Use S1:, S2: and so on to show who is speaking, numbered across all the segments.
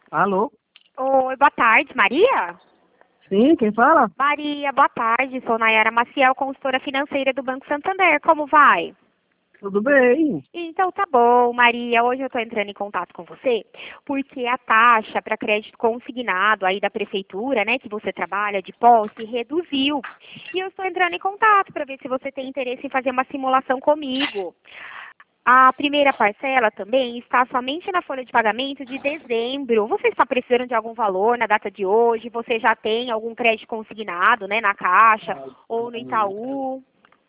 S1: Alô?
S2: Oi, boa tarde, Maria?
S1: Sim, quem fala?
S2: Maria, boa tarde. Sou Nayara Maciel, consultora financeira do Banco Santander. Como vai?
S1: Tudo bem?
S2: Então tá bom, Maria. Hoje eu estou entrando em contato com você porque a taxa para crédito consignado aí da prefeitura, né, que você trabalha de posse, reduziu. E eu estou entrando em contato para ver se você tem interesse em fazer uma simulação comigo. A primeira parcela também está somente na folha de pagamento de dezembro. Você está precisando de algum valor na data de hoje? Você já tem algum crédito consignado, né, na Caixa ou no Itaú?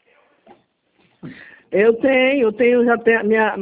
S1: Eu tenho, já tenho a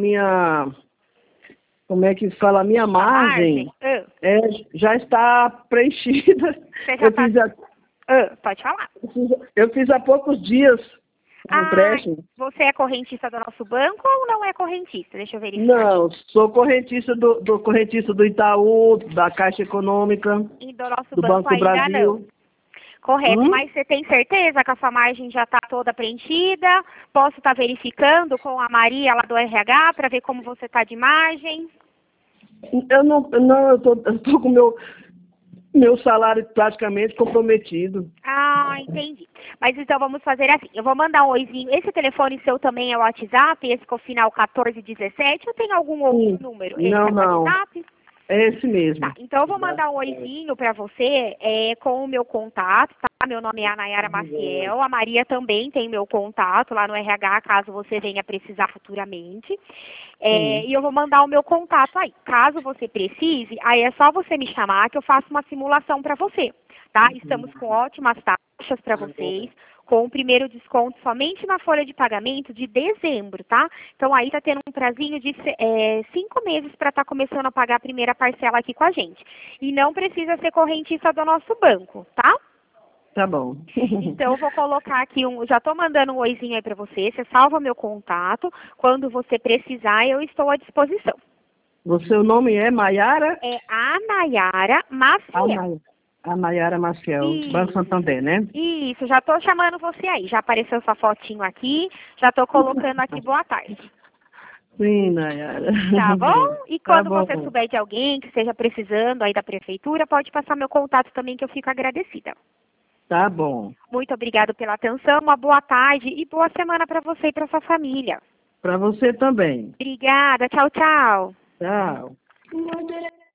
S1: como é que fala, a minha
S2: A
S1: margem
S2: margem? Ah,
S1: já está preenchida.
S2: você já
S1: Eu
S2: está...
S1: fiz, há-
S2: pode falar.
S1: eu fiz há poucos dias um
S2: Ah,
S1: empréstimo.
S2: você é correntista do nosso banco ou não é correntista? Deixa eu verificar aqui.
S1: Não, sou correntista do correntista do Itaú, da Caixa Econômica,
S2: E do nosso
S1: do
S2: banco
S1: Banco do
S2: ainda não.
S1: Brasil.
S2: Correto,
S1: Hum?
S2: mas você tem certeza que a sua margem já está toda preenchida? Posso estar verificando com a Maria lá do RH para ver como você está de margem?
S1: Eu tô com meu salário praticamente comprometido.
S2: Ah, entendi. Mas então vamos fazer assim. Eu vou mandar um oizinho. Esse telefone seu também é o WhatsApp? Esse com o final 1417? Ou tem algum outro
S1: Sim.
S2: número? Esse
S1: Não,
S2: é o
S1: não.
S2: WhatsApp?
S1: É esse
S2: Tá,
S1: mesmo.
S2: então eu vou mandar um oizinho para você com o meu contato, tá? Meu nome é Nayara Maciel, a Maria também tem meu contato lá no RH, caso você venha precisar futuramente.
S1: Sim.
S2: E eu vou mandar o meu contato aí. Caso você precise, aí é só você me chamar que eu faço uma simulação para você, tá? Estamos com ótimas taxas para vocês, com o primeiro desconto somente na folha de pagamento de dezembro, tá? Então aí tá tendo um prazinho de 5 meses para estar começando a pagar a primeira parcela aqui com a gente. E não precisa ser correntista do nosso banco, tá?
S1: Tá bom.
S2: Então eu vou colocar aqui já estou mandando um oizinho aí para você salva meu contato. Quando você precisar, eu estou à disposição.
S1: O seu nome é Maiara?
S2: É a Nayara
S1: A
S2: Maciel.
S1: Nay- a Nayara Maciel, Banco
S2: Isso,
S1: Santander, né?
S2: isso, já estou chamando você aí. Já apareceu sua fotinho aqui, já estou colocando aqui boa tarde.
S1: Sim, Nayara.
S2: Tá bom? E
S1: Tá
S2: quando você
S1: bom.
S2: souber de alguém que esteja precisando aí da prefeitura, pode passar meu contato também que eu fico agradecida.
S1: Tá bom.
S2: Muito obrigada pela atenção, uma boa tarde e boa semana para você e para sua família.
S1: Para você também.
S2: Obrigada, tchau, tchau.
S1: Tchau.